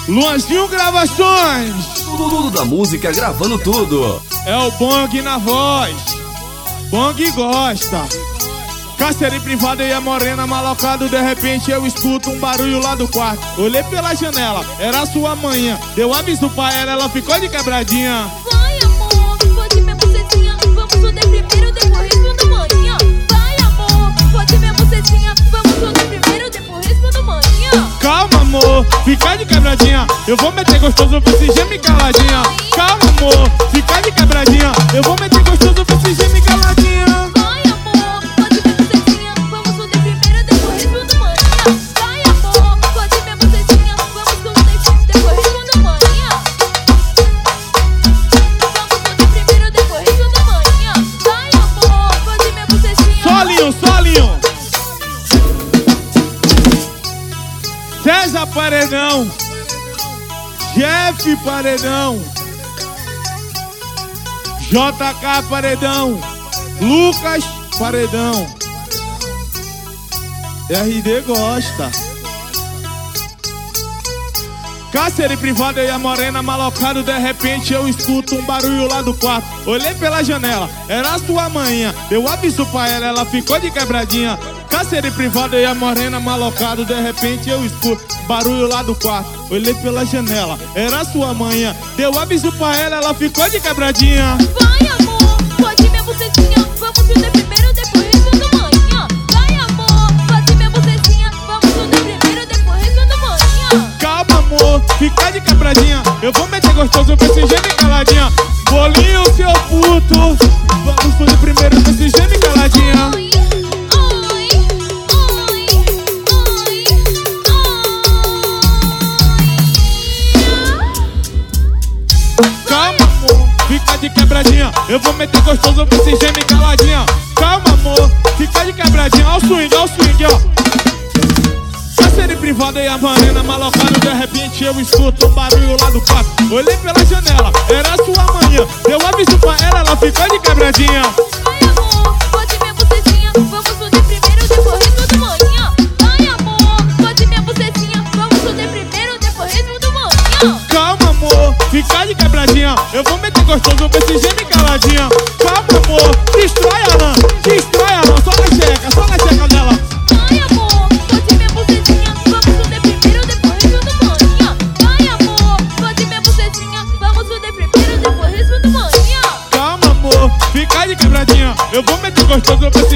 Luanzinho Gravações. Tudo da música, gravando tudo. É o Bong na voz. Bong gosta. Cárcere privado e a morena malocado. De repente eu escuto um barulho lá do quarto. Olhei pela janela, era sua manhã. Deu aviso pra ela ficou de quebradinha. Vai amor, pode minha bucetinha. Vamos foder primeiro, depois respondo manhã. Vai amor, pode minha bucetinha. Vamos foder primeiro, depois respondo manhã. Calma amor, fica de quebradinha. Eu vou meter gostoso, você geme caladinha. Calma amor, fica de quebradinha. Eu vou meter gostoso, você geme caladinha. Vai amor, pode minha bucetinha. Vamos foder primeiro, depois respondo manhã. Vai amor, pode minha bucetinha. Vamos foder depois respondo manhã. Vamos foder primeiro, depois respondo manhã. Vai amor, pode minha bucetinha. Solinho, solinho. César Paredão, Jeff Paredão, JK Paredão, Lucas Paredão. RD gosta. Cárcere privado e a morena malocado. De repente eu escuto um barulho lá do quarto. Olhei pela janela, era sua manhã. Deu aviso pra ela ficou de quebradinha. Cárcere privado e a morena malocado. De repente eu escuto barulho lá do quarto. Olhei pela janela, era sua manhã. Deu aviso pra ela ficou de quebradinha. Vai amor, pode minha bucetinha. Vamos foder primeiro, depois respondo manhã. Vai amor, pode minha bucetinha. Vamos foder primeiro, depois respondo manhã. Calma amor, fica de quebradinha. Eu vou meter gostoso, você geme caladinha. Bolinho seu puto, vamos fazer primeiro, você geme caladinha. Oi, oi, oi, oi, oi. Calma amor, fica de quebradinha. Eu vou meter gostoso, você geme caladinha. Calma amor, fica de quebradinha. Ó o swing, ó. Cárcere privado e a morena malocado. De repente eu escuto um barulho lá do quarto. Olhei pela janela, era sua manhã. Deu aviso pra ela ficou de quebradinha. Vai amor, pode minha bucetinha. Vamos foder primeiro, depois respondo manhã. Vai amor, pode minha bucetinha. Vamos foder primeiro, depois respondo manhã. Calma amor, fica de quebradinha. Eu vou meter gostoso, você geme caladinha. Calma amor, destrói a lã, só na checa dela. Vai amor, pode minha bucetinha. Vamos foder primeiro, depois respondo manhã. Vai amor, pode minha bucetinha. Vamos foder primeiro, depois respondo manhã. Calma amor, fica de quebradinha. Eu vou meter gostoso, você